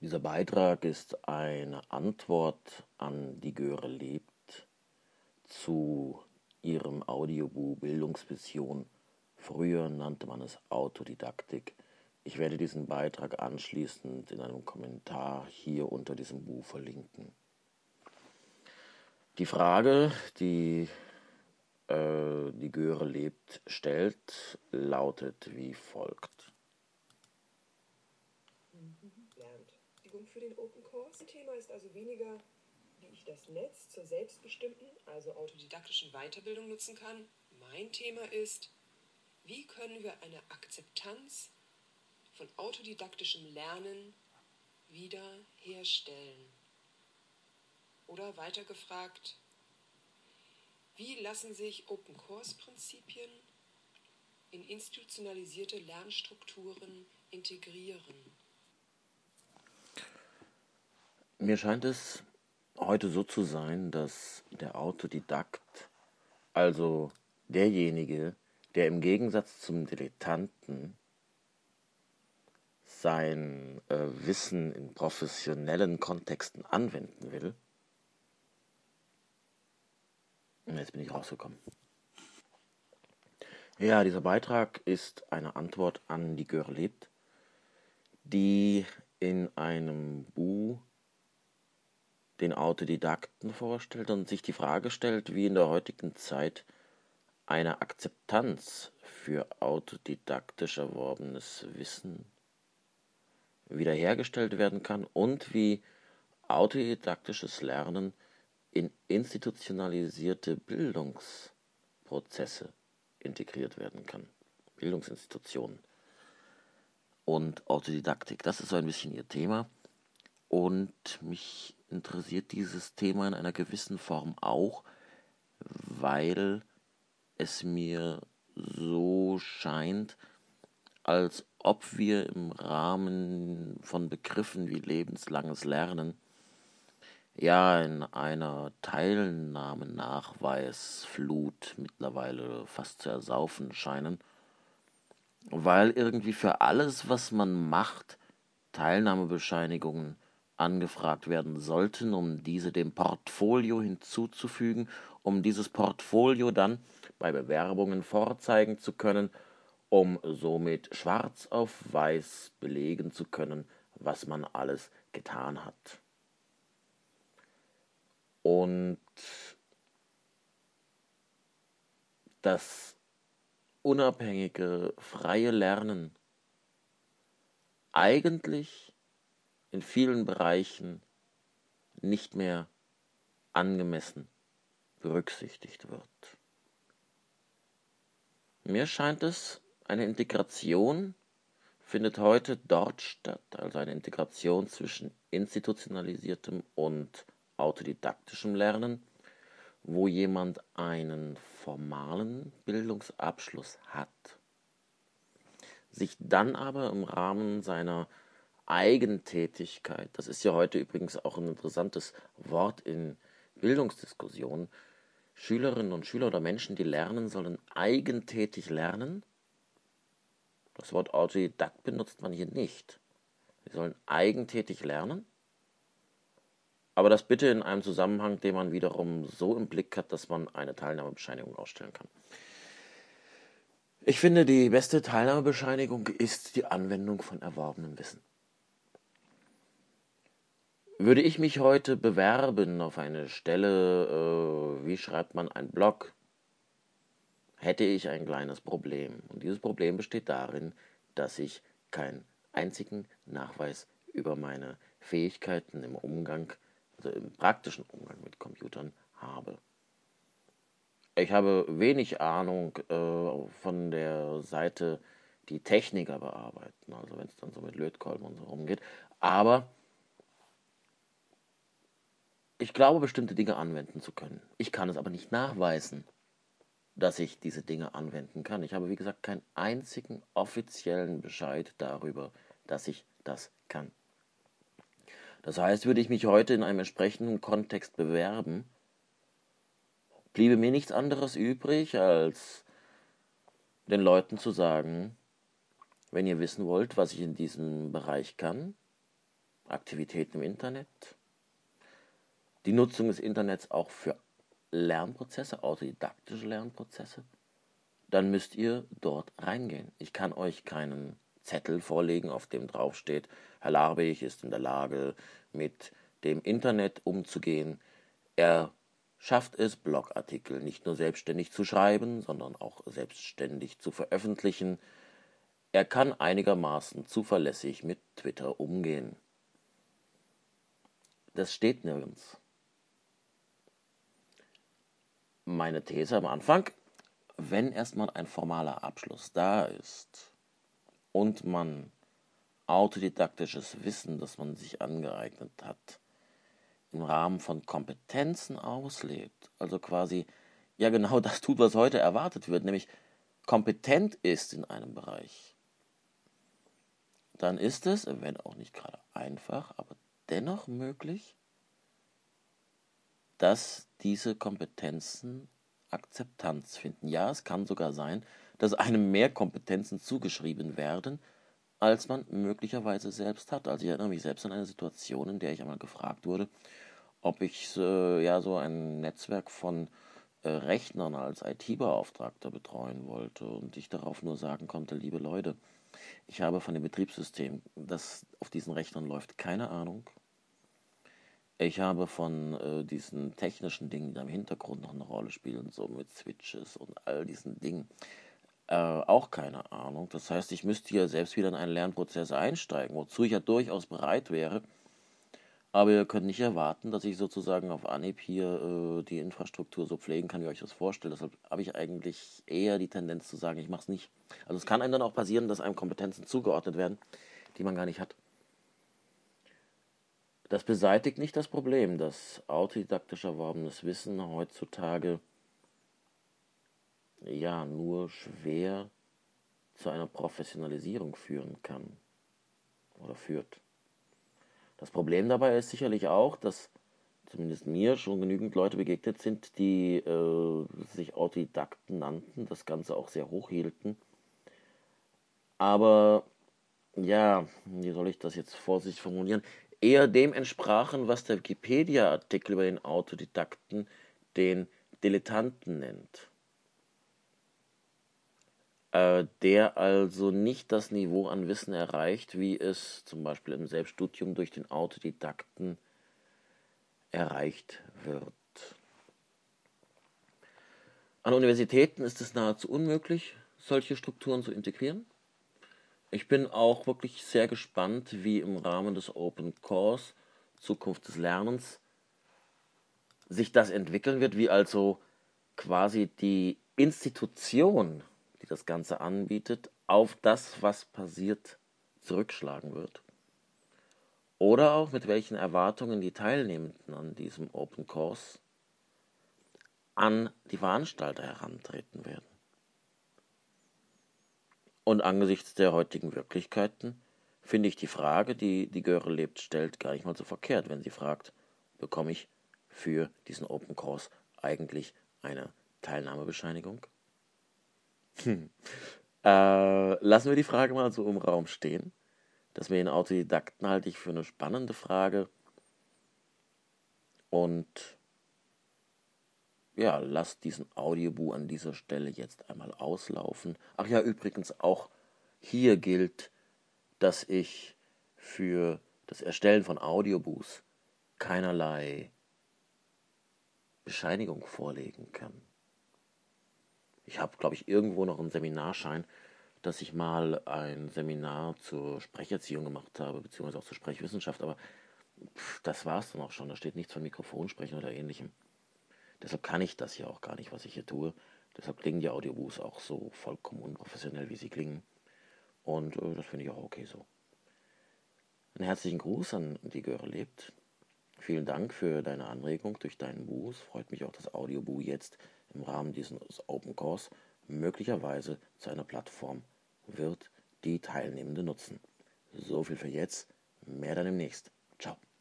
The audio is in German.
Dieser Beitrag ist eine Antwort an die Göre lebt zu ihrem Audiobuch Bildungsvision. Früher nannte man es Autodidaktik. Ich werde diesen Beitrag anschließend in einem Kommentar hier unter diesem Buch verlinken. Die Frage, die die Göre lebt stellt, lautet wie folgt. Lernt. Für den Open Course. Thema ist also weniger, wie ich das Netz zur selbstbestimmten, also autodidaktischen Weiterbildung nutzen kann. Mein Thema ist, wie können wir eine Akzeptanz von autodidaktischem Lernen wiederherstellen? Oder weiter gefragt, wie lassen sich Open Course Prinzipien in institutionalisierte Lernstrukturen integrieren? Mir scheint es heute so zu sein, dass der Autodidakt, also derjenige, der im Gegensatz zum Dilettanten sein Wissen in professionellen Kontexten anwenden will. Jetzt bin ich rausgekommen. Ja, dieser Beitrag ist eine Antwort an die Göre lebt, die in einem Buch den Autodidakten vorstellt und sich die Frage stellt, wie in der heutigen Zeit eine Akzeptanz für autodidaktisch erworbenes Wissen wiederhergestellt werden kann und wie autodidaktisches Lernen in institutionalisierte Bildungsprozesse integriert werden kann. Bildungsinstitutionen und Autodidaktik, das ist so ein bisschen ihr Thema. Und mich interessiert dieses Thema in einer gewissen Form auch, weil es mir so scheint, als ob wir im Rahmen von Begriffen wie lebenslanges Lernen ja in einer Teilnahmenachweisflut mittlerweile fast zu ersaufen scheinen, weil irgendwie für alles, was man macht, Teilnahmebescheinigungen angefragt werden sollten, um diese dem Portfolio hinzuzufügen, um dieses Portfolio dann bei Bewerbungen vorzeigen zu können, um somit schwarz auf weiß belegen zu können, was man alles getan hat. Und das unabhängige, freie Lernen eigentlich in vielen Bereichen nicht mehr angemessen berücksichtigt wird. Mir scheint es, eine Integration findet heute dort statt, also eine Integration zwischen institutionalisiertem und autodidaktischem Lernen, wo jemand einen formalen Bildungsabschluss hat, sich dann aber im Rahmen seiner Eigentätigkeit, das ist ja heute übrigens auch ein interessantes Wort in Bildungsdiskussionen, Schülerinnen und Schüler oder Menschen, die lernen, sollen eigentätig lernen. Das Wort Autodidakt benutzt man hier nicht. Sie sollen eigentätig lernen, aber das bitte in einem Zusammenhang, den man wiederum so im Blick hat, dass man eine Teilnahmebescheinigung ausstellen kann. Ich finde, die beste Teilnahmebescheinigung ist die Anwendung von erworbenem Wissen. Würde ich mich heute bewerben auf eine Stelle, wie schreibt man einen Blog, hätte ich ein kleines Problem. Und dieses Problem besteht darin, dass ich keinen einzigen Nachweis über meine Fähigkeiten im Umgang, also im praktischen Umgang mit Computern habe. Ich habe wenig Ahnung von der Seite, die Techniker bearbeiten, also wenn es dann so mit Lötkolben und so rumgeht. Aber ich glaube, bestimmte Dinge anwenden zu können. Ich kann es aber nicht nachweisen, dass ich diese Dinge anwenden kann. Ich habe, wie gesagt, keinen einzigen offiziellen Bescheid darüber, dass ich das kann. Das heißt, würde ich mich heute in einem entsprechenden Kontext bewerben, bliebe mir nichts anderes übrig, als den Leuten zu sagen, wenn ihr wissen wollt, was ich in diesem Bereich kann, Aktivitäten im Internet, die Nutzung des Internets auch für Lernprozesse, autodidaktische Lernprozesse, dann müsst ihr dort reingehen. Ich kann euch keinen Zettel vorlegen, auf dem draufsteht, Herr Larbig ist in der Lage, mit dem Internet umzugehen. Er schafft es, Blogartikel nicht nur selbstständig zu schreiben, sondern auch selbstständig zu veröffentlichen. Er kann einigermaßen zuverlässig mit Twitter umgehen. Das steht nirgends. Meine These am Anfang: Wenn erstmal ein formaler Abschluss da ist und man autodidaktisches Wissen, das man sich angeeignet hat, im Rahmen von Kompetenzen auslebt, also quasi ja genau das tut, was heute erwartet wird, nämlich kompetent ist in einem Bereich, dann ist es, wenn auch nicht gerade einfach, aber dennoch möglich, dass diese Kompetenzen Akzeptanz finden. Ja, es kann sogar sein, dass einem mehr Kompetenzen zugeschrieben werden, als man möglicherweise selbst hat. Also ich erinnere mich selbst an eine Situation, in der ich einmal gefragt wurde, ob ich so ein Netzwerk von Rechnern als IT-Beauftragter betreuen wollte und ich darauf nur sagen konnte, liebe Leute, ich habe von dem Betriebssystem, das auf diesen Rechnern läuft, keine Ahnung. Ich habe von diesen technischen Dingen, die da im Hintergrund noch eine Rolle spielen, so mit Switches und all diesen Dingen, auch keine Ahnung. Das heißt, ich müsste hier selbst wieder in einen Lernprozess einsteigen, wozu ich ja durchaus bereit wäre. Aber ihr könnt nicht erwarten, dass ich sozusagen auf Anhieb hier die Infrastruktur so pflegen kann, wie ihr euch das vorstellt. Deshalb habe ich eigentlich eher die Tendenz zu sagen, ich mache es nicht. Also es kann einem dann auch passieren, dass einem Kompetenzen zugeordnet werden, die man gar nicht hat. Das beseitigt nicht das Problem, dass autodidaktisch erworbenes Wissen heutzutage ja nur schwer zu einer Professionalisierung führen kann oder führt. Das Problem dabei ist sicherlich auch, dass zumindest mir schon genügend Leute begegnet sind, die sich Autodidakten nannten, das Ganze auch sehr hoch hielten. Aber ja, wie soll ich das jetzt vorsichtig formulieren, eher dem entsprachen, was der Wikipedia-Artikel über den Autodidakten den Dilettanten nennt. Der also nicht das Niveau an Wissen erreicht, wie es zum Beispiel im Selbststudium durch den Autodidakten erreicht wird. An Universitäten ist es nahezu unmöglich, solche Strukturen zu integrieren. Ich bin auch wirklich sehr gespannt, wie im Rahmen des Open Course Zukunft des Lernens sich das entwickeln wird, wie also quasi die Institution, die das Ganze anbietet, auf das, was passiert, zurückschlagen wird. Oder auch mit welchen Erwartungen die Teilnehmenden an diesem Open Course an die Veranstalter herantreten werden. Und angesichts der heutigen Wirklichkeiten finde ich die Frage, die die Göre lebt stellt, gar nicht mal so verkehrt, wenn sie fragt, bekomme ich für diesen Open Course eigentlich eine Teilnahmebescheinigung? Lassen wir die Frage mal so im Raum stehen. Das mit den Autodidakten halte ich für eine spannende Frage. Und ja, lasst diesen Audioboo an dieser Stelle jetzt einmal auslaufen. Ach ja, übrigens auch hier gilt, dass ich für das Erstellen von Audioboos keinerlei Bescheinigung vorlegen kann. Ich habe, glaube ich, irgendwo noch einen Seminarschein, dass ich mal ein Seminar zur Sprecherziehung gemacht habe, beziehungsweise auch zur Sprechwissenschaft, aber das war es dann auch schon. Da steht nichts von Mikrofonsprechen oder ähnlichem. Deshalb kann ich das ja auch gar nicht, was ich hier tue. Deshalb klingen die Audioboos auch so vollkommen unprofessionell, wie sie klingen. Und das finde ich auch okay so. Einen herzlichen Gruß an die Göre lebt. Vielen Dank für deine Anregung durch deinen Boo. Es freut mich auch, dass Audioboo jetzt im Rahmen dieses Open Course möglicherweise zu einer Plattform wird, die Teilnehmende nutzen. So viel für jetzt. Mehr dann demnächst. Ciao.